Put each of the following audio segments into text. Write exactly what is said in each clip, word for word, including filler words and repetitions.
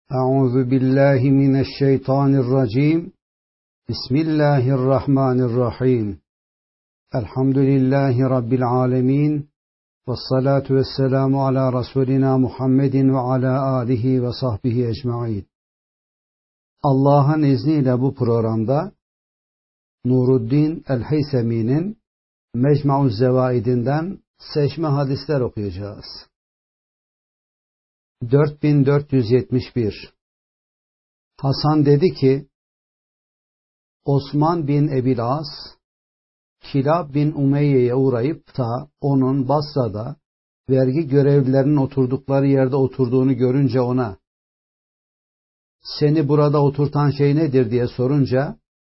Euzu billahi mineşşeytanirracim. Bismillahirrahmanirrahim. Elhamdülillahi rabbil alamin. Vessalatu vesselamu ala Resulina Muhammedin ve ala alihi ve sahbihi ecmaîn. Allah'ın izniyle bu programda Nuruddin el-Heysemi'nin Mecmu'uz Zevaid'inden seçme hadisler okuyacağız. dört bin dört yüz yetmiş bir. Hasan dedi ki, Osman bin Ebil As, Kilab bin Umeyye'ye uğrayıp da onun Basra'da vergi görevlilerinin oturdukları yerde oturduğunu görünce ona, seni burada oturtan şey nedir diye sorunca,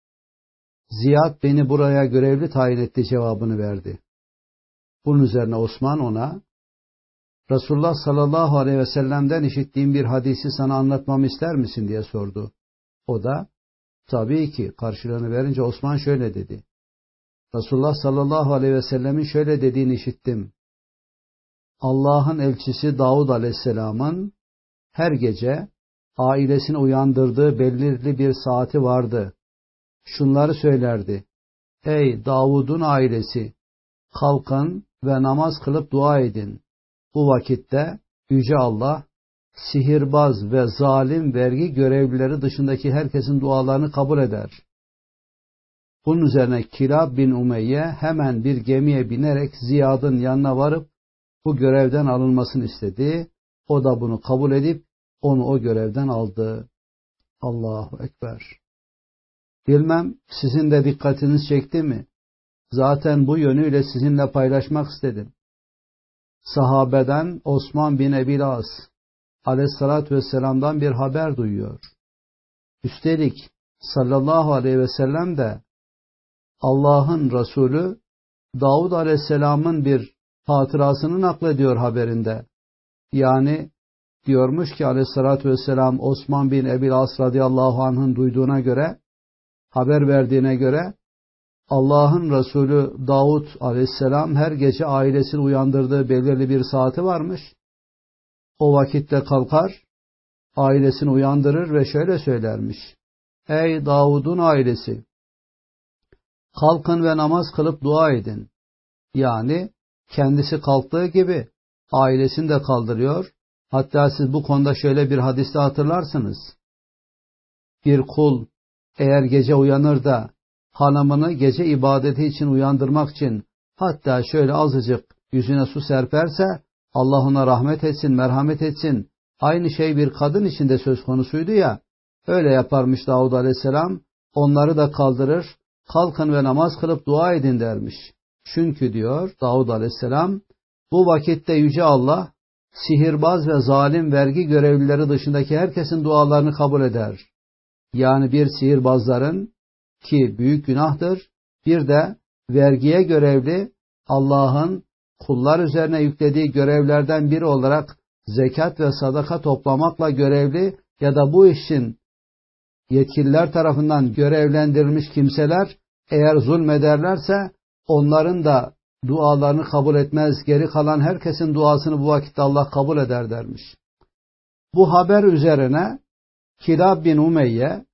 Ziyad beni buraya görevli tayin etti cevabını verdi. Bunun üzerine Osman ona, Resulullah sallallahu aleyhi ve sellem'den işittiğim bir hadisi sana anlatmamı ister misin diye sordu. O da, tabii ki karşılığını verince Osman şöyle dedi. Resulullah sallallahu aleyhi ve sellemin şöyle dediğini işittim. Allah'ın elçisi Davud aleyhisselamın her gece ailesini uyandırdığı belirli bir saati vardı. Şunları söylerdi. Ey Davud'un ailesi! Kalkın ve namaz kılıp dua edin. Bu vakitte Yüce Allah, sihirbaz ve zalim vergi görevlileri dışındaki herkesin dualarını kabul eder. Bunun üzerine Kilab bin Umeyye hemen bir gemiye binerek Ziyad'ın yanına varıp bu görevden alınmasını istedi. O da bunu kabul edip onu o görevden aldı. Allahu Ekber. Bilmem sizin de dikkatiniz çekti mi? Zaten bu yönüyle sizinle paylaşmak istedim. Sahabeden Osman bin Ebil As aleyhissalatü vesselam'dan bir haber duyuyor. Üstelik sallallahu aleyhi ve sellem de Allah'ın Resulü Davud aleyhisselamın bir hatırasını naklediyor haberinde. Yani diyormuş ki aleyhissalatü vesselam Osman bin Ebil As radıyallahu anh'ın duyduğuna göre, haber verdiğine göre Allah'ın Resulü Davud aleyhisselam her gece ailesini uyandırdığı belirli bir saati varmış. O vakitte kalkar, ailesini uyandırır ve şöyle söylermiş. Ey Davud'un ailesi! Kalkın ve namaz kılıp dua edin. Yani kendisi kalktığı gibi ailesini de kaldırıyor. Hatta siz bu konuda şöyle bir hadiste hatırlarsınız. Bir kul eğer gece uyanır da hanımını gece ibadeti için uyandırmak için hatta şöyle azıcık yüzüne su serperse Allah ona rahmet etsin, merhamet etsin. Aynı şey bir kadın için de söz konusuydu ya. Öyle yaparmış Davud aleyhisselam. Onları da kaldırır. Kalkın ve namaz kılıp dua edin dermiş. Çünkü diyor Davud aleyhisselam, bu vakitte Yüce Allah sihirbaz ve zalim vergi görevlileri dışındaki herkesin dualarını kabul eder. Yani bir sihirbazların, ki büyük günahtır, bir de vergiye görevli Allah'ın kullar üzerine yüklediği görevlerden biri olarak zekat ve sadaka toplamakla görevli ya da bu işin yetkililer tarafından görevlendirilmiş kimseler eğer zulmederlerse onların da dualarını kabul etmez, geri kalan herkesin duasını bu vakitte Allah kabul eder dermiş. Bu haber üzerine Kilab bin Umeyye,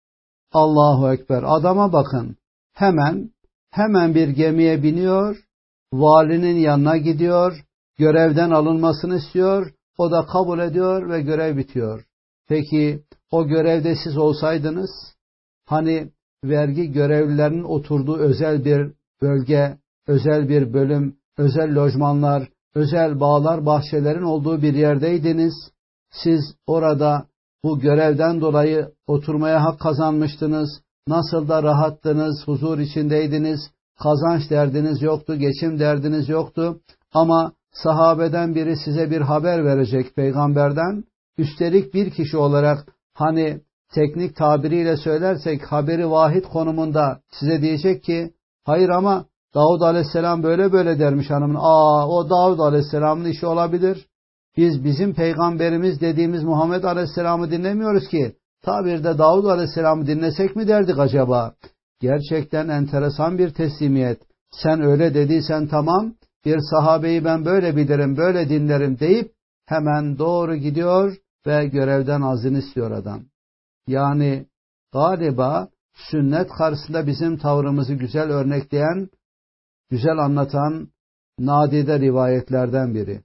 Allahu Ekber, adama bakın, hemen hemen bir gemiye biniyor, valinin yanına gidiyor, görevden alınmasını istiyor, o da kabul ediyor ve görev bitiyor. Peki o görevde siz olsaydınız, hani vergi görevlilerinin oturduğu özel bir bölge, özel bir bölüm, özel lojmanlar, özel bağlar, bahçelerin olduğu bir yerdeydiniz, siz orada bu görevden dolayı oturmaya hak kazanmıştınız. Nasıl da rahattınız, huzur içindeydiniz. Kazanç derdiniz yoktu, geçim derdiniz yoktu. Ama sahabeden biri size bir haber verecek peygamberden. Üstelik bir kişi olarak hani teknik tabiriyle söylersek haberi vahid konumunda size diyecek ki hayır ama Davud aleyhisselam böyle böyle dermiş hanımın. Aa o Davud aleyhisselamın işi olabilir. Biz bizim peygamberimiz dediğimiz Muhammed Aleyhisselam'ı dinlemiyoruz ki. Tabirde Davud Aleyhisselam'ı dinlesek mi derdik acaba? Gerçekten enteresan bir teslimiyet. Sen öyle dediysen tamam, bir sahabeyi ben böyle bilirim, böyle dinlerim deyip hemen doğru gidiyor ve görevden azını istiyor adam. Yani galiba sünnet karşısında bizim tavrımızı güzel örnekleyen, güzel anlatan nadide rivayetlerden biri.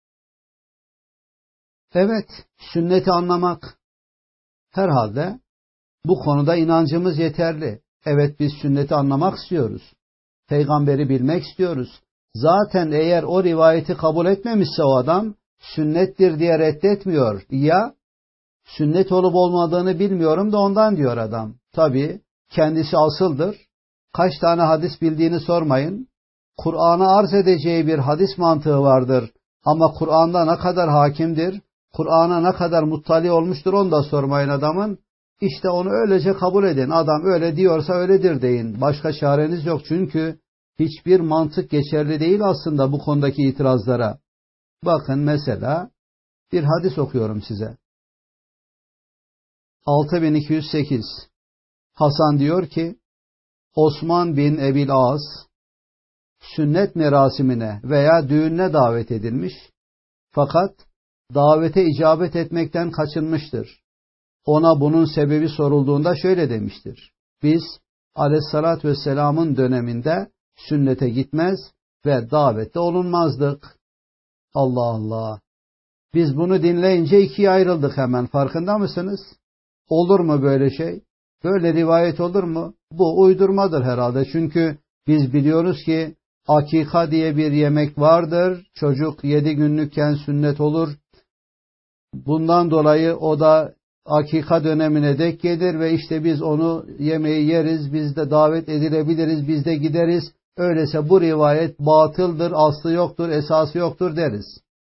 Evet, sünneti anlamak. Herhalde bu konuda inancımız yeterli. Evet, biz sünneti anlamak istiyoruz. Peygamberi bilmek istiyoruz. Zaten eğer o rivayeti kabul etmemişse o adam, sünnettir diye reddetmiyor. Ya, sünnet olup olmadığını bilmiyorum da ondan diyor adam. Tabii, kendisi asıldır. Kaç tane hadis bildiğini sormayın. Kur'an'a arz edeceği bir hadis mantığı vardır. Ama Kur'an'da ne kadar hakimdir, Kur'an'a ne kadar muttali olmuştur onu da sormayın adamın. İşte onu öylece kabul edin. Adam öyle diyorsa öyledir deyin. Başka çareniz yok çünkü hiçbir mantık geçerli değil aslında bu konudaki itirazlara. Bakın mesela bir hadis okuyorum size. altı bin iki yüz sekiz. Hasan diyor ki, Osman bin Ebil As sünnet merasimine veya düğününe davet edilmiş fakat davete icabet etmekten kaçınmıştır. Ona bunun sebebi sorulduğunda şöyle demiştir. Biz Aleyhissalatü Vesselam'ın döneminde sünnete gitmez ve davette olunmazdık. Allah Allah. Biz bunu dinleyince ikiye ayrıldık hemen. Farkında mısınız? Olur mu böyle şey? Böyle rivayet olur mu? Bu uydurmadır herhalde. Çünkü biz biliyoruz ki akika diye bir yemek vardır. Çocuk yedi günlükken sünnet olur. Bundan dolayı o da akika dönemine dek gelir ve işte biz onu yemeği yeriz, biz de davet edilebiliriz, biz de gideriz. Öyleyse bu rivayet batıldır, aslı yoktur, esası yoktur deriz.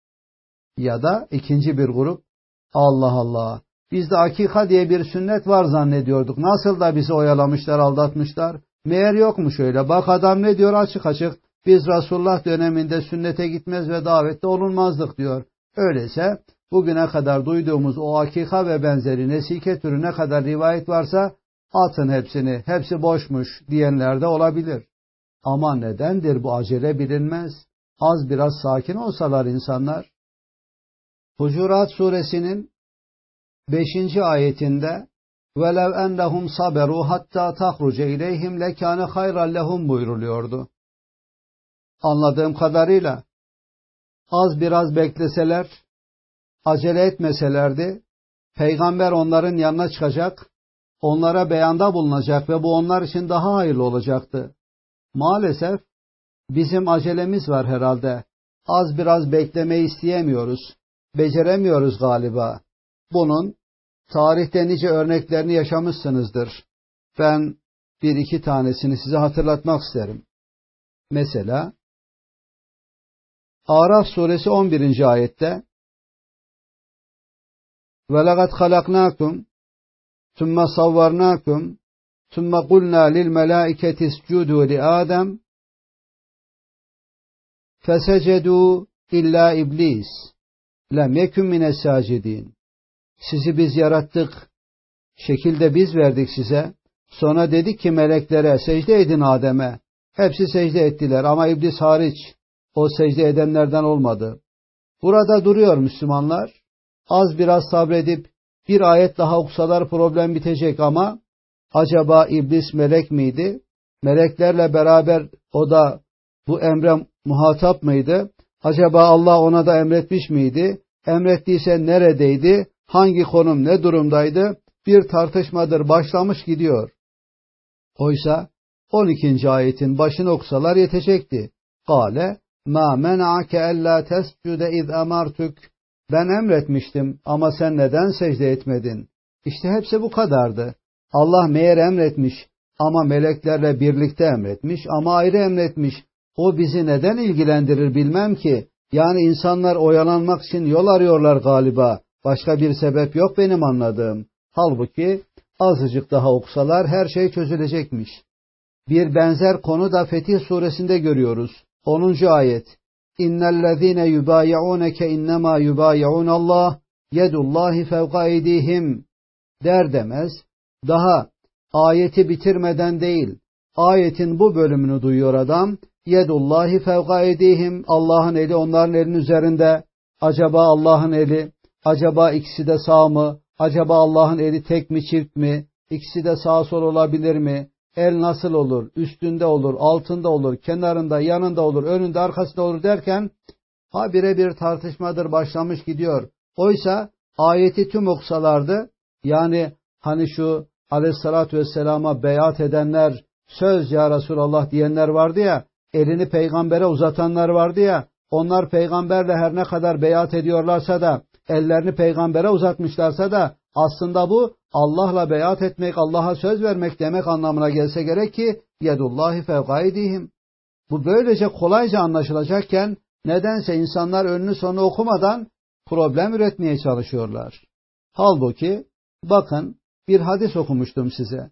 Ya da ikinci bir grup, Allah Allah, bizde akika diye bir sünnet var zannediyorduk. Nasıl da bizi oyalamışlar, aldatmışlar. Meğer yokmuş öyle. Bak adam ne diyor açık açık. Biz Resulullah döneminde sünnete gitmez ve davette olunmazdık diyor. Öyleyse bugüne kadar duyduğumuz o akika ve benzeri nesike türü ne kadar rivayet varsa atın hepsini, hepsi boşmuş diyenler de olabilir. Ama nedendir bu acele bilinmez. Az biraz sakin olsalar insanlar. Hucurat suresinin beşinci ayetinde وَلَوْ اَنَّهُمْ صَبَرُوا حَتَّى تَخْرُجَ اِلَيْهِمْ لَكَانَ خَيْرًا لَهُمْ buyuruluyordu. Anladığım kadarıyla az biraz bekleseler, acele etmeselerdi, Peygamber onların yanına çıkacak, onlara beyanda bulunacak ve bu onlar için daha hayırlı olacaktı. Maalesef bizim acelemiz var herhalde. Az biraz beklemeyi isteyemiyoruz. Beceremiyoruz galiba. Bunun tarihte nice örneklerini yaşamışsınızdır. Ben bir iki tanesini size hatırlatmak isterim. Mesela Araf suresi on birinci ayette وَلَقَدْ خَلَقْنَاكُمْ ثُمَّ صَوَّرْنَاكُمْ ثُمَّ قُلْنَا لِلْمَلَائِكَةِ اسْجُدُوا لِآدَمَ فَسَجَدُوا إِلَّا إِبْلِيسَ لَمْ يَكُنْ مِنَ السَّاجِدِينَ. Sizi biz yarattık, şekilde biz verdik size. Sonra dedik ki meleklere secde edin Adem'e. Hepsi secde ettiler ama iblis hariç. O secde edenlerden olmadı. Burada duruyor Müslümanlar. Az biraz sabredip bir ayet daha okusalar problem bitecek ama acaba iblis melek miydi? Meleklerle beraber o da bu emre muhatap mıydı? Acaba Allah ona da emretmiş miydi? Emrettiyse neredeydi? Hangi konum ne durumdaydı? Bir tartışmadır başlamış gidiyor. Oysa on ikinci ayetin başını okusalar yetecekti. Kale ma mena'ake ella tescude iz emartuk. Ben emretmiştim ama sen neden secde etmedin? İşte hepsi bu kadardı. Allah meğer emretmiş ama meleklerle birlikte emretmiş ama ayrı emretmiş. O bizi neden ilgilendirir bilmem ki. Yani insanlar oyalanmak için yol arıyorlar galiba. Başka bir sebep yok benim anladığım. Halbuki azıcık daha okusalar her şey çözülecekmiş. Bir benzer konu da Fetih suresinde görüyoruz. onuncu ayet. İnnellezîne yubâyi'ûneke innemâ yubâyi'ûnallâh yedullâhi fevka eydihim der demez. Daha ayeti bitirmeden değil, ayetin bu bölümünü duyuyor adam. Yedullâhi fevka eydihim, Allah'ın eli onların elinin üzerinde. Acaba Allah'ın eli Acaba ikisi de sağ mı? Acaba Allah'ın eli tek mi çift mi? İkisi de sağ sol olabilir mi? El nasıl olur? Üstünde olur, altında olur, kenarında, yanında olur, önünde, arkasında olur derken ha birebir tartışmadır başlamış gidiyor. Oysa ayeti tüm okusalardı, yani hani şu Aleyhisselatü Vesselam'a beyat edenler, söz ya Resulallah diyenler vardı ya, elini peygambere uzatanlar vardı ya, onlar peygamberle her ne kadar beyat ediyorlarsa da, ellerini peygambere uzatmışlarsa da, aslında bu Allah'la beyat etmek, Allah'a söz vermek demek anlamına gelse gerek ki, yedullahi fevka eydihim. Bu böylece kolayca anlaşılacakken, nedense insanlar önünü sonu okumadan problem üretmeye çalışıyorlar. Halbuki, bakın bir hadis okumuştum size.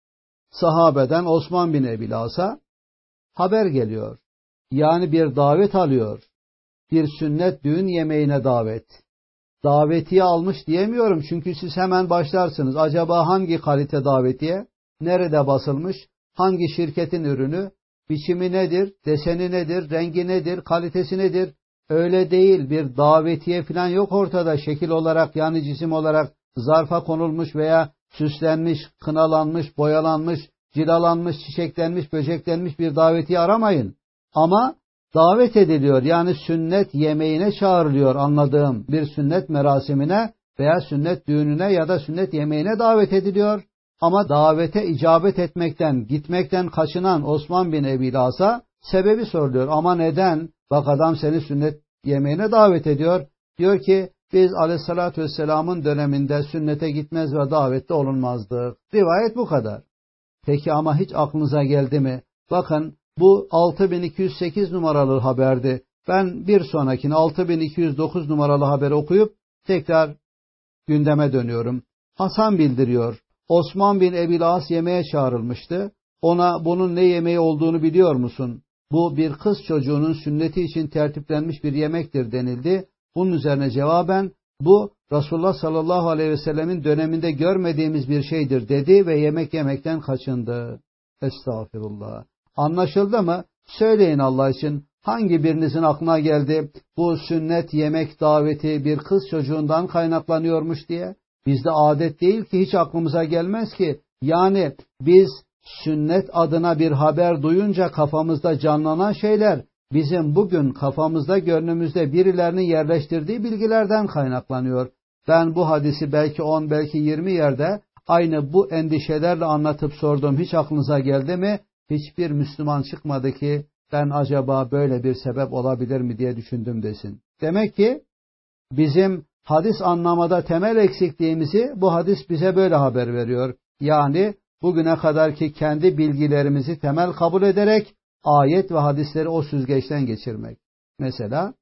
Sahabeden Osman bin Ebil As'a haber geliyor. Yani bir davet alıyor. Bir sünnet düğün yemeğine davet. Davetiye almış diyemiyorum çünkü siz hemen başlarsınız. Acaba hangi kalite davetiye? Nerede basılmış? Hangi şirketin ürünü? Biçimi nedir? Deseni nedir? Rengi nedir? Kalitesi nedir? Öyle değil. Bir davetiye falan yok ortada. Şekil olarak yani cisim olarak zarfa konulmuş veya süslenmiş, kınalanmış, boyalanmış, cilalanmış, çiçeklenmiş, böceklenmiş bir davetiye aramayın. Ama davet ediliyor. Yani sünnet yemeğine çağrılıyor anladığım bir sünnet merasimine veya sünnet düğününe ya da sünnet yemeğine davet ediliyor. Ama davete icabet etmekten, gitmekten kaçınan Osman bin Ebi As'a sebebi soruluyor. Ama neden? Bak adam seni sünnet yemeğine davet ediyor. Diyor ki biz Aleyhisselatü Vesselam'ın döneminde sünnete gitmez ve davette olunmazdık. Rivayet bu kadar. Peki ama hiç aklınıza geldi mi? Bakın bu altı bin iki yüz sekiz numaralı haberdi. Ben bir sonrakini altı bin iki yüz dokuz numaralı haberi okuyup tekrar gündeme dönüyorum. Hasan bildiriyor. Osman bin Ebil As yemeğe çağrılmıştı. Ona bunun ne yemeği olduğunu biliyor musun? Bu bir kız çocuğunun sünneti için tertiplenmiş bir yemektir denildi. Bunun üzerine cevaben bu Resulullah sallallahu aleyhi ve sellemin döneminde görmediğimiz bir şeydir dedi ve yemek yemekten kaçındı. Estağfirullah. Anlaşıldı mı? Söyleyin Allah için hangi birinizin aklına geldi bu sünnet yemek daveti bir kız çocuğundan kaynaklanıyormuş diye? Bizde adet değil ki hiç aklımıza gelmez ki. Yani biz sünnet adına bir haber duyunca kafamızda canlanan şeyler bizim bugün kafamızda gönlümüzde birilerinin yerleştirdiği bilgilerden kaynaklanıyor. Ben bu hadisi belki on belki yirmi yerde aynı bu endişelerle anlatıp sordum. Hiç aklınıza geldi mi? Hiçbir Müslüman çıkmadı ki ben acaba böyle bir sebep olabilir mi diye düşündüm desin. Demek ki bizim hadis anlamada temel eksikliğimizi bu hadis bize böyle haber veriyor. Yani bugüne kadarki kendi bilgilerimizi temel kabul ederek ayet ve hadisleri o süzgeçten geçirmek. Mesela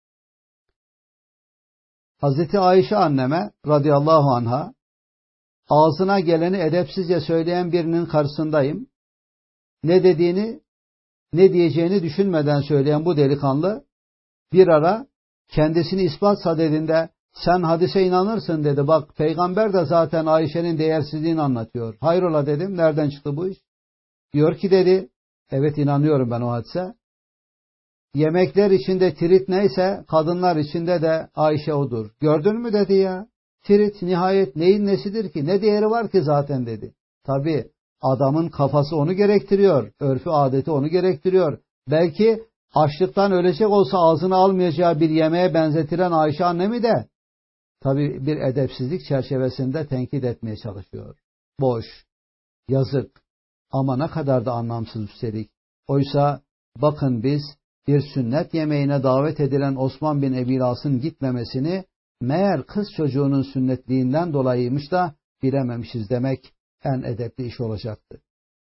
Hazreti Ayşe anneme radıyallahu anha ağzına geleni edepsizce söyleyen birinin karşısındayım. Ne dediğini, ne diyeceğini düşünmeden söyleyen bu delikanlı bir ara kendisini ispat sadedinde sen hadise inanırsın dedi. Bak peygamber de zaten Ayşe'nin değersizliğini anlatıyor. Hayrola dedim. Nereden çıktı bu iş? Diyor ki dedi. Evet inanıyorum ben o hadise. Yemekler içinde tirit neyse kadınlar içinde de Ayşe odur. Gördün mü dedi ya. Tirit nihayet neyin nesidir ki? Ne değeri var ki zaten dedi. Tabii adamın kafası onu gerektiriyor. Örfü adeti onu gerektiriyor. Belki açlıktan ölecek olsa ağzına almayacağı bir yemeğe benzetilen Ayşe annemi de tabii bir edepsizlik çerçevesinde tenkit etmeye çalışıyor. Boş, yazık ama ne kadar da anlamsız üstelik. Oysa bakın biz bir sünnet yemeğine davet edilen Osman bin Ebi As'ın gitmemesini meğer kız çocuğunun sünnetliğinden dolayıymış da bilememişiz demek en edepli iş olacaktı.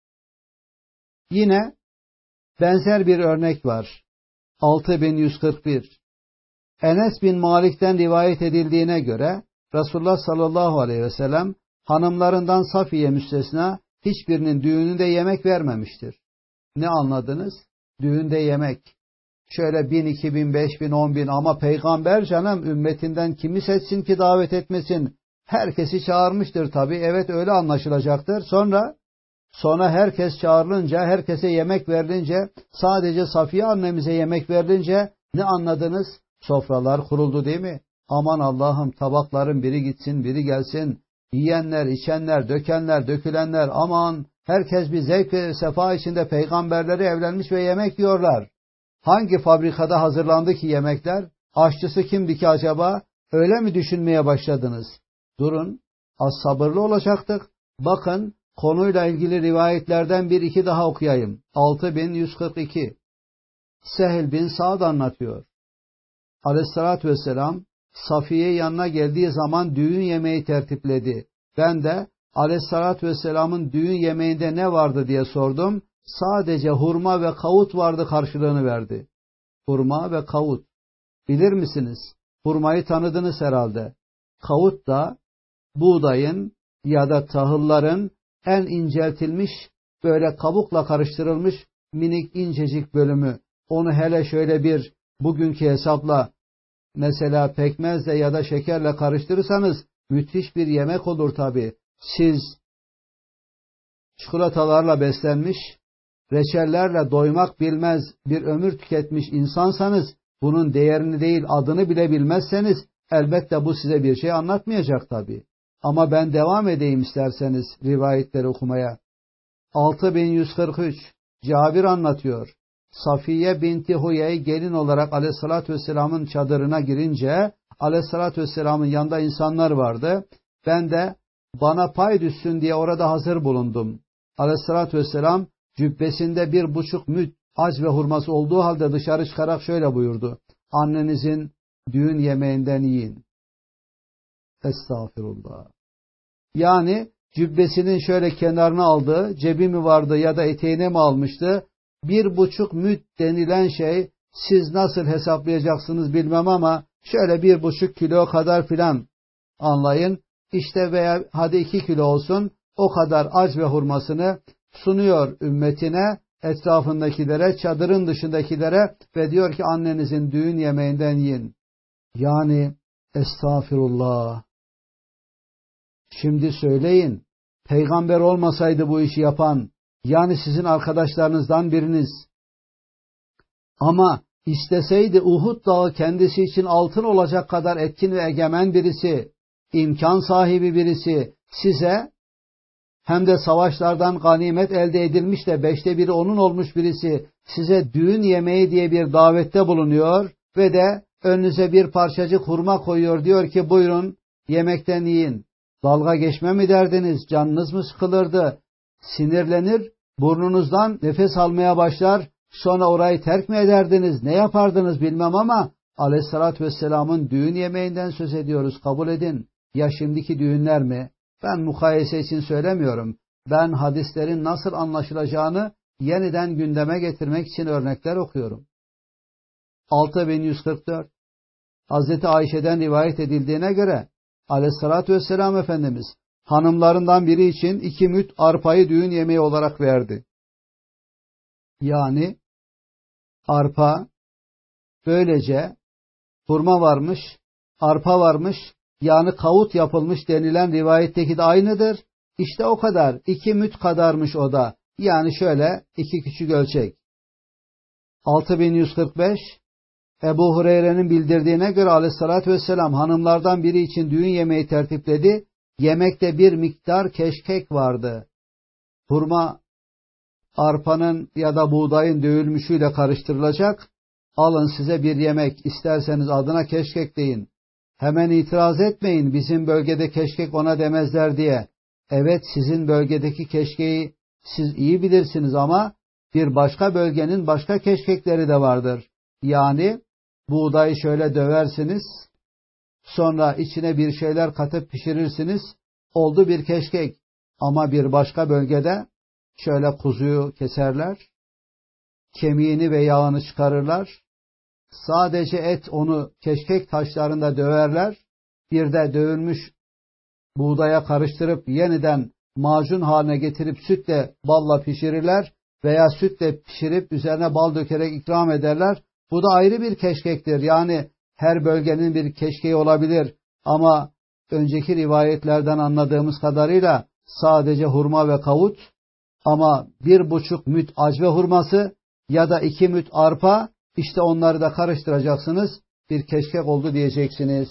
Yine benzer bir örnek var. altı bin yüz kırk bir. Enes bin Malik'ten rivayet edildiğine göre Resulullah sallallahu aleyhi ve sellem hanımlarından Safiye müstesna hiçbirinin düğününde yemek vermemiştir. Ne anladınız? Düğünde yemek. Şöyle bin, iki bin, beş bin, on bin ama peygamber canım ümmetinden kimi seçsin ki davet etmesin? Herkesi çağırmıştır tabii. Evet öyle anlaşılacaktır. Sonra sonra herkes çağrılınca, herkese yemek verilince, sadece Safiye annemize yemek verilince ne anladınız? Sofralar kuruldu değil mi? Aman Allah'ım, tabakların biri gitsin biri gelsin. Yiyenler, içenler, dökenler, dökülenler, aman herkes bir zevk ve sefa içinde peygamberleri evlenmiş ve yemek yiyorlar. Hangi fabrikada hazırlandı ki yemekler? Aşçısı kimdi ki acaba? Öyle mi düşünmeye başladınız? Durun, az sabırlı olacaktık. Bakın, konuyla ilgili rivayetlerden bir iki daha okuyayım. altı bin yüz kırk iki. Sehl bin Sa'd anlatıyor. Aleyhissalatü vesselam Safiye yanına geldiği zaman düğün yemeği tertipledi. Ben de Aleyhissalatü vesselamın düğün yemeğinde ne vardı diye sordum. Sadece hurma ve kavut vardı karşılığını verdi. Hurma ve kavut. Bilir misiniz? Hurmayı tanıdınız herhalde. Kavut da buğdayın ya da tahılların en inceltilmiş, böyle kabukla karıştırılmış minik incecik bölümü. Onu hele şöyle bir bugünkü hesapla, mesela pekmezle ya da şekerle karıştırırsanız müthiş bir yemek olur tabii. Siz çikolatalarla beslenmiş, reçellerle doymak bilmez bir ömür tüketmiş insansanız, bunun değerini değil adını bile bilmezseniz elbette bu size bir şey anlatmayacak tabii. Ama ben devam edeyim isterseniz rivayetleri okumaya. altı bin yüz kırk üç. Cabir anlatıyor. Safiye binti Huyey gelin olarak Aleyhissalatü vesselamın çadırına girince Aleyhissalatü vesselamın yanında insanlar vardı. Ben de bana pay düşsün diye orada hazır bulundum. Aleyhissalatü vesselam cübbesinde bir buçuk müd hac ve hurması olduğu halde dışarı çıkarak şöyle buyurdu. Annenizin düğün yemeğinden yiyin. Estağfirullah. Yani cübbesinin şöyle kenarına aldığı, cebi mi vardı ya da eteğine mi almıştı? Bir buçuk müd denilen şey, siz nasıl hesaplayacaksınız bilmem ama şöyle bir buçuk kilo kadar filan anlayın. İşte veya hadi iki kilo olsun, o kadar ac ve hurmasını sunuyor ümmetine, etrafındakilere, çadırın dışındakilere ve diyor ki annenizin düğün yemeğinden yiyin. Yani estağfirullah. Şimdi söyleyin, peygamber olmasaydı bu işi yapan, yani sizin arkadaşlarınızdan biriniz, ama isteseydi Uhud Dağı kendisi için altın olacak kadar etkin ve egemen birisi, imkan sahibi birisi, size hem de savaşlardan ganimet elde edilmiş de beşte biri onun olmuş birisi, size düğün yemeği diye bir davette bulunuyor ve de önünüze bir parçacık hurma koyuyor, diyor ki buyurun yemekten yiyin. Dalga geçme mi derdiniz? Canınız mı sıkılırdı? Sinirlenir, burnunuzdan nefes almaya başlar, sonra orayı terk mi ederdiniz? Ne yapardınız bilmem ama Aleyhissalatü vesselamın düğün yemeğinden söz ediyoruz, kabul edin. Ya şimdiki düğünler mi? Ben mukayese için söylemiyorum. Ben hadislerin nasıl anlaşılacağını yeniden gündeme getirmek için örnekler okuyorum. altı bin yüz kırk dört. Hazreti Ayşe'den rivayet edildiğine göre Aleyhissalatü vesselam Efendimiz hanımlarından biri için iki müd arpayı düğün yemeği olarak verdi. Yani arpa, böylece hurma varmış, arpa varmış, yani kavut yapılmış denilen rivayetteki de aynıdır. İşte o kadar, iki müd kadarmış o da. Yani şöyle iki küçük ölçek. altı bin yüz kırk beş. Ebu Hureyre'nin bildirdiğine göre Aleyhissalatü vesselam hanımlardan biri için düğün yemeği tertipledi. Yemekte bir miktar keşkek vardı. Hurma, arpanın ya da buğdayın dövülmüşüyle karıştırılacak. Alın size bir yemek, isterseniz adına keşkek deyin. Hemen itiraz etmeyin, bizim bölgede keşkek ona demezler diye. Evet, sizin bölgedeki keşkeği siz iyi bilirsiniz ama bir başka bölgenin başka keşkekleri de vardır. Yani buğdayı şöyle döversiniz, sonra içine bir şeyler katıp pişirirsiniz, oldu bir keşkek. Ama bir başka bölgede şöyle kuzuyu keserler, kemiğini ve yağını çıkarırlar, sadece et, onu keşkek taşlarında döverler, bir de dövülmüş buğdaya karıştırıp yeniden macun haline getirip sütle balla pişirirler veya sütle pişirip üzerine bal dökerek ikram ederler. Bu da ayrı bir keşkektir. Yani her bölgenin bir keşkeği olabilir ama önceki rivayetlerden anladığımız kadarıyla sadece hurma ve kavut, ama bir buçuk müd acve hurması ya da iki müd arpa, işte onları da karıştıracaksınız, bir keşkek oldu diyeceksiniz.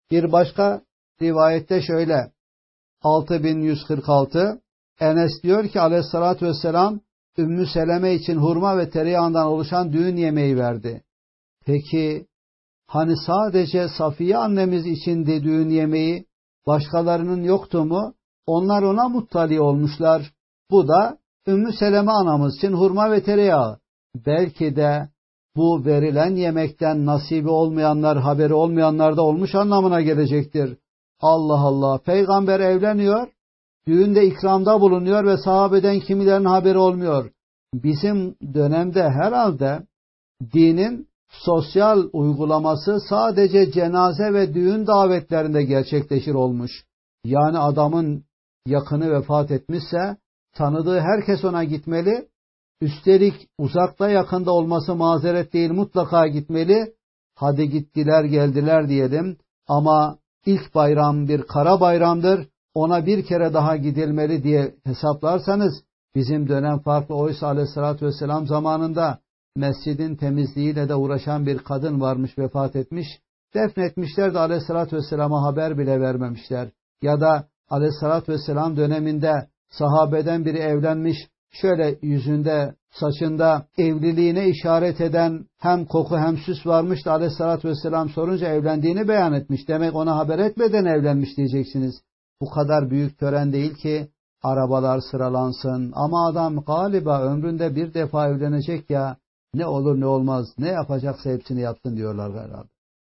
Bir başka rivayette şöyle, altı bin yüz kırk altı, Enes diyor ki aleyhissalatü vesselam Ümmü Seleme için hurma ve tereyağından oluşan düğün yemeği verdi. Peki hani sadece Safiye annemiz için de düğün yemeği, başkalarının yoktu mu? Onlar ona muttali olmuşlar. Bu da Ümmü Seleme anamız için hurma ve tereyağı. Belki de bu verilen yemekten nasibi olmayanlar, haberi olmayanlar da olmuş anlamına gelecektir. Allah Allah, peygamber evleniyor, düğünde ikramda bulunuyor ve sahabeden kimilerinin haberi olmuyor. Bizim dönemde herhalde dinin sosyal uygulaması sadece cenaze ve düğün davetlerinde gerçekleşir olmuş. Yani adamın yakını vefat etmişse tanıdığı herkes ona gitmeli. Üstelik uzakta yakında olması mazeret değil, mutlaka gitmeli. Hadi gittiler geldiler diyelim ama ilk bayram bir kara bayramdır. Ona bir kere daha gidilmeli diye hesaplarsanız bizim dönem farklı. Oysa aleyhissalatü vesselam zamanında mescidin temizliğiyle de uğraşan bir kadın varmış, vefat etmiş. Defnetmişler de aleyhissalatü vesselama haber bile vermemişler. Ya da aleyhissalatü vesselam döneminde sahabeden biri evlenmiş, şöyle yüzünde, saçında evliliğine işaret eden hem koku hem süs varmış da aleyhissalatü vesselam sorunca evlendiğini beyan etmiş. Demek ona haber etmeden evlenmiş diyeceksiniz. Bu kadar büyük tören değil ki arabalar sıralansın. Ama adam galiba ömründe bir defa evlenecek ya, ne olur ne olmaz, ne yapacaksa hepsini yapsın diyorlar herhalde.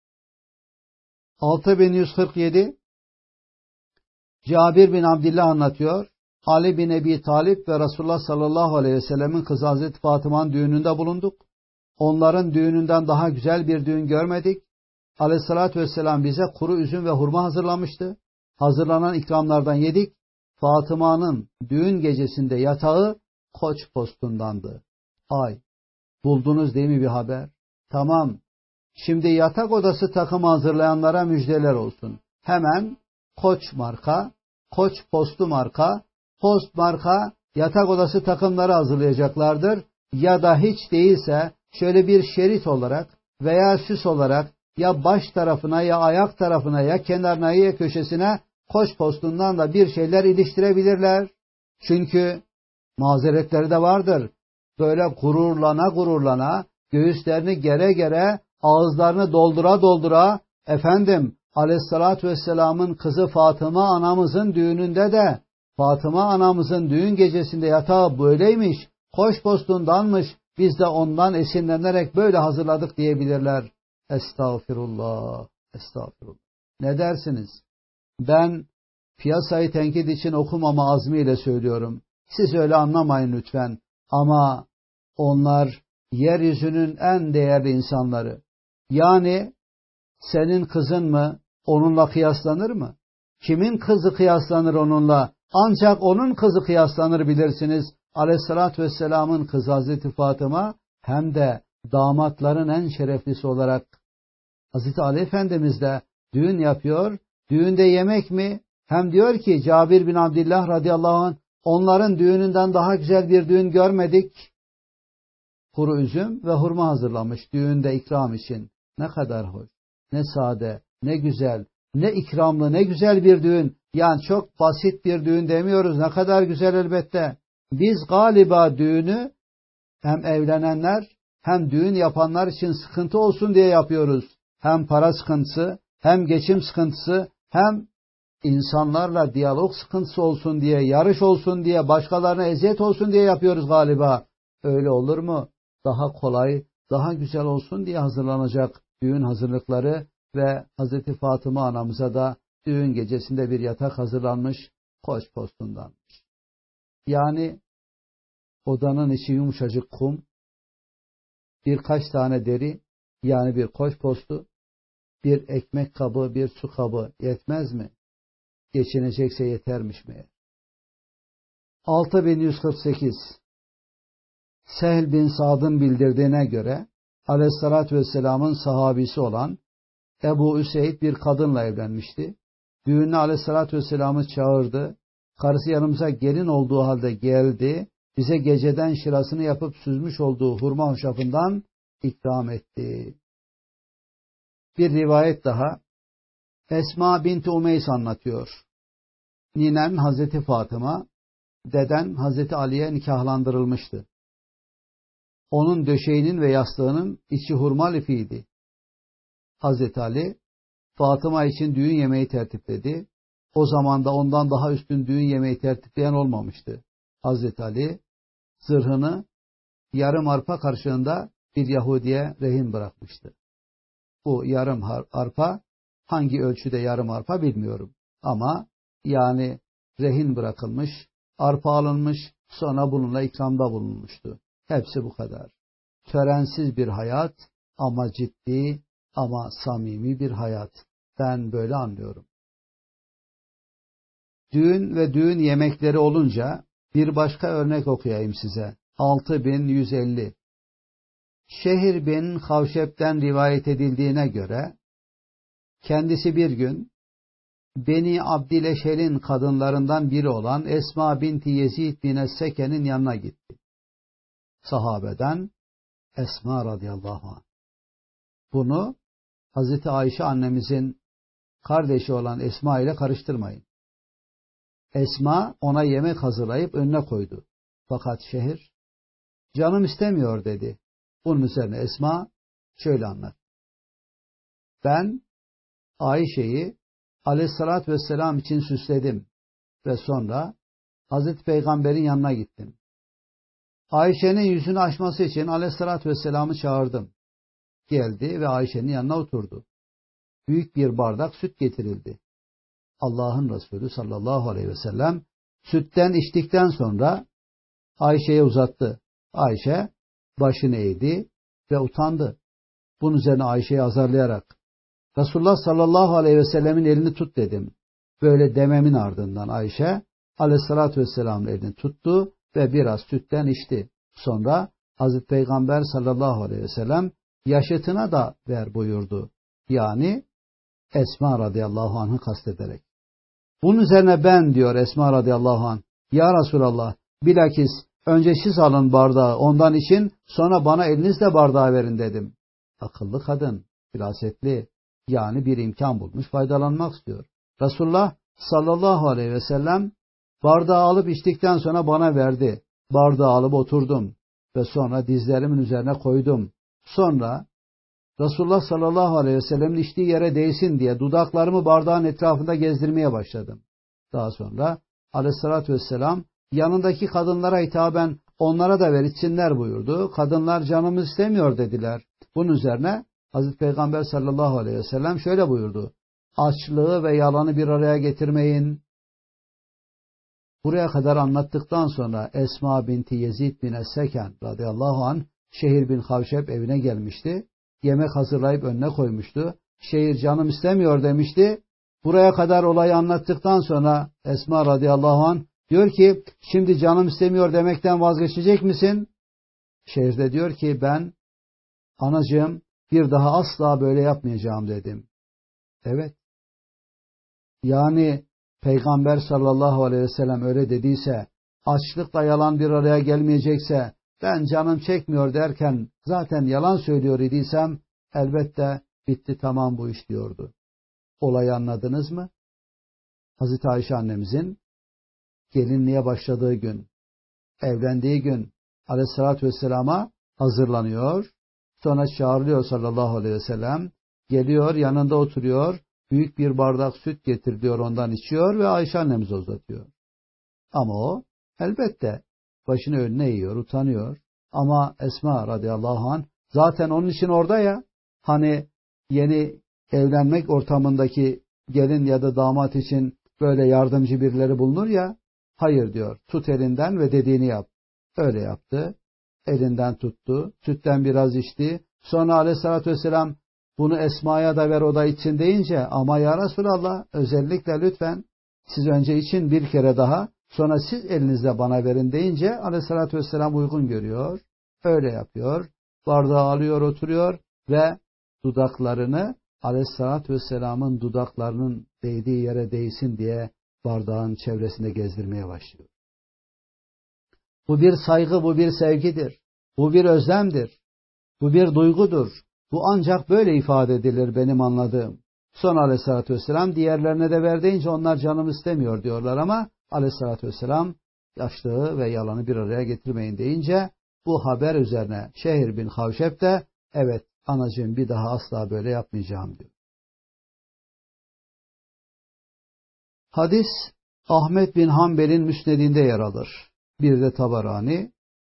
altı bin yüz kırk yedi Cabir bin Abdillah anlatıyor. Ali bin Ebi Talip ve Resulullah sallallahu aleyhi ve sellemin kızı Hazreti Fatıma'nın düğününde bulunduk. Onların düğününden daha güzel bir düğün görmedik. Aleyhissalatü vesselam bize kuru üzüm ve hurma hazırlamıştı. Hazırlanan ikramlardan yedik. Fatıma'nın düğün gecesinde yatağı koç postundandı. Ay, buldunuz değil mi bir haber? Tamam. Şimdi yatak odası takımı hazırlayanlara müjdeler olsun. Hemen Koç marka, Koç postu marka, Post marka yatak odası takımları hazırlayacaklardır. Ya da hiç değilse şöyle bir şerit olarak veya süs olarak ya baş tarafına ya ayak tarafına ya kenarına ya köşesine Koç postundan da bir şeyler iliştirebilirler. Çünkü mazeretleri de vardır. Böyle gururlana gururlana, göğüslerini gere gere, ağızlarını doldura doldura, efendim aleyhissalatü vesselamın kızı Fatıma anamızın düğününde de, Fatıma anamızın düğün gecesinde yatağı böyleymiş, koç postundanmış, biz de ondan esinlenerek böyle hazırladık diyebilirler. Estağfirullah, estağfirullah. Ne dersiniz? Ben piyasayı tenkit için okumama azmiyle söylüyorum. Siz öyle anlamayın lütfen. Ama onlar yeryüzünün en değerli insanları. Yani senin kızın mı onunla kıyaslanır mı? Kimin kızı kıyaslanır onunla? Ancak onun kızı kıyaslanır bilirsiniz. Aleyhissalatü vesselamın kızı Hazreti Fatıma hem de damatların en şereflisi olarak Hazreti Ali Efendimiz de düğün yapıyor. Düğünde yemek mi? Hem diyor ki Cabir bin Abdillah radıyallahu anh onların düğününden daha güzel bir düğün görmedik. Kuru üzüm ve hurma hazırlamış düğünde ikram için. Ne kadar hoş, ne sade, ne güzel, ne ikramlı, ne güzel bir düğün. Yani çok basit bir düğün demiyoruz. Ne kadar güzel elbette. Biz galiba düğünü hem evlenenler hem düğün yapanlar için sıkıntı olsun diye yapıyoruz. Hem para sıkıntısı, hem geçim sıkıntısı, hem insanlarla diyalog sıkıntısı olsun diye, yarış olsun diye, başkalarına eziyet olsun diye yapıyoruz galiba. Öyle olur mu? Daha kolay, daha güzel olsun diye hazırlanacak düğün hazırlıkları ve Hazreti Fatıma anamıza da düğün gecesinde bir yatak hazırlanmış, koç postundanmış. Yani odanın içi yumuşacık kum, birkaç tane deri, yani bir koç postu, bir ekmek kabı, bir su kabı yetmez mi? Geçinecekse yetermiş mi? altı bin yüz kırk sekiz Sehl bin Sad'ın bildirdiğine göre Aleyhissalatü Vesselam'ın sahabisi olan Ebu Üseyd bir kadınla evlenmişti. Düğününe Aleyhissalatü Vesselam'ı çağırdı. Karısı yanımıza gelin olduğu halde geldi. Bize geceden şırasını yapıp süzmüş olduğu hurma hoşafından ikram etti. Bir rivayet daha. Esma binti Umeys anlatıyor. Ninen Hazreti Fatıma, deden Hazreti Ali'ye nikahlandırılmıştı. Onun döşeğinin ve yastığının içi hurma lifiydi. Hazreti Ali, Fatıma için düğün yemeği tertipledi. O zaman da ondan daha üstün düğün yemeği tertipleyen olmamıştı. Hazreti Ali, zırhını yarım arpa karşılığında bir Yahudi'ye rehin bırakmıştı. Bu yarım arpa, hangi ölçüde yarım arpa bilmiyorum. Ama yani rehin bırakılmış, arpa alınmış, sonra bununla ikramda bulunmuştu. Hepsi bu kadar. Törensiz bir hayat ama ciddi ama samimi bir hayat. Ben böyle anlıyorum. Düğün ve düğün yemekleri olunca bir başka örnek okuyayım size. altı bin yüz elli. Şehir bin Havşep'ten rivayet edildiğine göre kendisi bir gün Beni Abdileşer'in kadınlarından biri olan Esma binti Yezid bin Es-Seken'in yanına gitti. Sahabeden Esma radıyallahu anh. Bunu Hazreti Ayşe annemizin kardeşi olan Esma ile karıştırmayın. Esma ona yemek hazırlayıp önüne koydu. Fakat şehir, canım istemiyor dedi. Bunun üzerine Esma şöyle anlat. Ben Ayşe'yi Aleyhissalatü vesselam için süsledim ve sonra Hazreti Peygamber'in yanına gittim. Ayşe'nin yüzünü açması için Aleyhissalatü vesselam'ı çağırdım. Geldi ve Ayşe'nin yanına oturdu. Büyük bir bardak süt getirildi. Allah'ın Resulü sallallahu aleyhi ve sellem sütten içtikten sonra Ayşe'ye uzattı. Ayşe başını eğdi ve utandı. Bunun üzerine Ayşe'yi azarlayarak Resulullah sallallahu aleyhi ve sellemin elini tut dedim. Böyle dememin ardından Ayşe aleyhissalatü vesselamın elini tuttu ve biraz sütten içti. Sonra Hazreti Peygamber sallallahu aleyhi ve sellem yaşıtına da ver buyurdu. Yani Esma radıyallahu anh'ı kastederek. Bunun üzerine ben diyor Esma radıyallahu anh, ya Resulallah bilakis önce siz alın bardağı ondan için sonra bana elinizle bardağı verin dedim. Akıllı kadın, firasetli, yani bir imkan bulmuş faydalanmak istiyor. Resulullah sallallahu aleyhi ve sellem bardağı alıp içtikten sonra bana verdi. Bardağı alıp oturdum ve sonra dizlerimin üzerine koydum. Sonra Resulullah sallallahu aleyhi ve sellemin içtiği yere değsin diye dudaklarımı bardağın etrafında gezdirmeye başladım. Daha sonra aleyhissalatü vesselam yanındaki kadınlara hitaben onlara da ver içsinler buyurdu. Kadınlar canımız istemiyor dediler. Bunun üzerine Hazreti Peygamber sallallahu aleyhi ve sellem şöyle buyurdu. Açlığı ve yalanı bir araya getirmeyin. Buraya kadar anlattıktan sonra Esma binti Yezid bin Es-Seken radıyallahu anh Şehir bin Havşep evine gelmişti. Yemek hazırlayıp önüne koymuştu. Şehir canım istemiyor demişti. Buraya kadar olayı anlattıktan sonra Esma radıyallahu anh diyor ki şimdi canım istemiyor demekten vazgeçecek misin? Şehir de diyor ki ben anacığım bir daha asla böyle yapmayacağım dedim. Evet. Yani Peygamber sallallahu aleyhi ve sellem öyle dediyse, açlıkla yalan bir araya gelmeyecekse, ben canım çekmiyor derken zaten yalan söylüyor idiysem, elbette bitti tamam bu iş diyordu. Olayı anladınız mı? Hazreti Ayşe annemizin gelinliğe başladığı gün, evlendiği gün aleyhissalatü vesselama hazırlanıyor. Sonra çağrılıyor sallallahu aleyhi ve sellem. Geliyor yanında oturuyor. Büyük bir bardak süt getir diyor ondan içiyor ve Ayşe annemize uzatıyor. Ama o elbette başını önüne eğiyor, utanıyor. Ama Esma radıyallahu anh zaten onun için orada ya. Hani yeni evlenmek ortamındaki gelin ya da damat için böyle yardımcı birileri bulunur ya. Hayır diyor. Tut elinden ve dediğini yap. Öyle yaptı. Elinden tuttu. Sütten biraz içti. Sonra aleyhissalatü vesselam bunu Esma'ya da ver o da içsin deyince ama ya Resulallah özellikle lütfen siz önce için bir kere daha sonra siz elinizle bana verin deyince aleyhissalatü vesselam uygun görüyor. Öyle yapıyor. Bardağı alıyor oturuyor ve dudaklarını aleyhissalatü vesselamın dudaklarının değdiği yere değsin diye bardağın çevresinde gezdirmeye başlıyor. Bu bir saygı, bu bir sevgidir. Bu bir özlemdir. Bu bir duygudur. Bu ancak böyle ifade edilir benim anladığım. Sonra aleyhissalatü vesselam diğerlerine de ver deyince onlar canım istemiyor diyorlar ama aleyhissalatü vesselam açlığı ve yalanı bir araya getirmeyin deyince bu haber üzerine Şehr bin Havşeb de evet anacığım bir daha asla böyle yapmayacağım diyor. Hadis Ahmet bin Hanbel'in müsnedinde yer alır. Bir de Tabarani.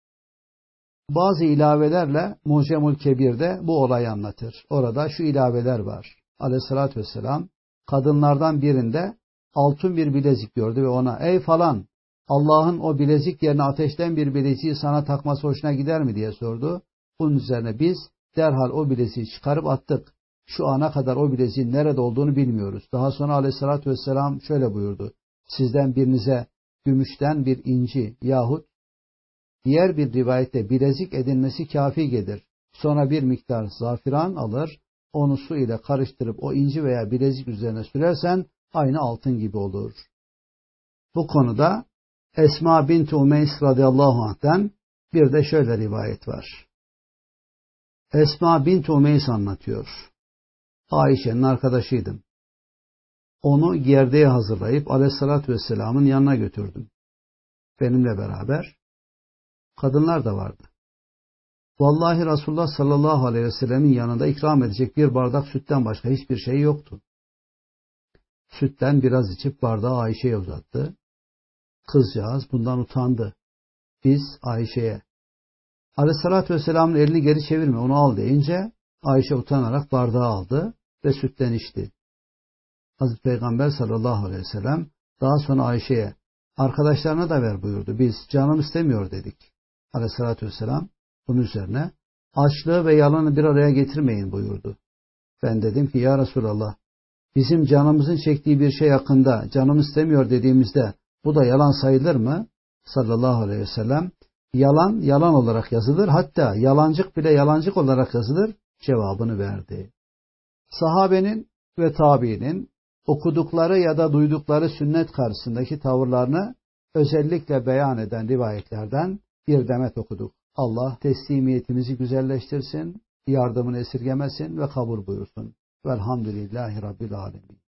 Bazı ilavelerle Mucemül Kebir'de bu olayı anlatır. Orada şu ilaveler var. Aleyhissalatü vesselam kadınlardan birinde altın bir bilezik gördü ve ona ey falan Allah'ın o bilezik yerine ateşten bir bileziği sana takması hoşuna gider mi diye sordu. Bunun üzerine biz derhal o bileziği çıkarıp attık. Şu ana kadar o bileziğin nerede olduğunu bilmiyoruz. Daha sonra aleyhissalatü vesselam şöyle buyurdu. Sizden birinize gümüşten bir inci yahut diğer bir rivayette bilezik edinmesi kafi gelir. Sonra bir miktar zafiran alır, onu su ile karıştırıp o inci veya bilezik üzerine sürersen aynı altın gibi olur. Bu konuda Esma bint Umeys radıyallahu anh'ten bir de şöyle rivayet var. Esma bint Umeys anlatıyor. Ayşe'nin arkadaşıydım. Onu gerdeğe hazırlayıp aleyhissalatü vesselamın yanına götürdüm. Benimle beraber kadınlar da vardı. Vallahi Resulullah sallallahu aleyhi ve sellemin yanında ikram edecek bir bardak sütten başka hiçbir şey yoktu. Sütten biraz içip bardağı Ayşe'ye uzattı. Kızcağız bundan utandı. Biz Ayşe'ye aleyhissalatü vesselamın elini geri çevirme onu al deyince Ayşe utanarak bardağı aldı ve sütten içti. Hazreti Peygamber sallallahu aleyhi ve sellem daha sonra Ayşe'ye arkadaşlarına da ver buyurdu. Biz canım istemiyor dedik. Aleyhissalatü vesselam bunun üzerine açlığı ve yalanı bir araya getirmeyin buyurdu. Ben dedim ki ya Resulallah bizim canımızın çektiği bir şey hakkında canım istemiyor dediğimizde bu da yalan sayılır mı? Sallallahu aleyhi ve sellem yalan yalan olarak yazılır hatta yalancık bile yalancık olarak yazılır cevabını verdi. Sahabenin ve tabiinin okudukları ya da duydukları sünnet karşısındaki tavırlarını özellikle beyan eden rivayetlerden bir demet okuduk. Allah teslimiyetimizi güzelleştirsin, yardımını esirgemesin ve kabul buyursun. Velhamdülillahi Rabbil Alemin.